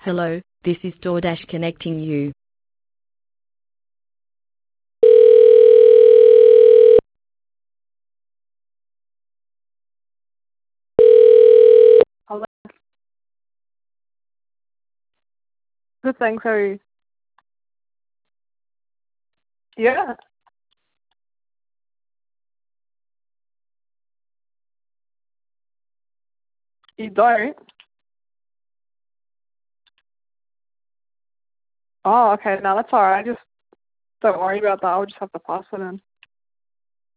Hello, this is DoorDash connecting you. Hello. Good, thanks. How are you? Yeah. You don't? Oh, okay. No, that's alright. Just don't worry about that. I'll just have to pass it in.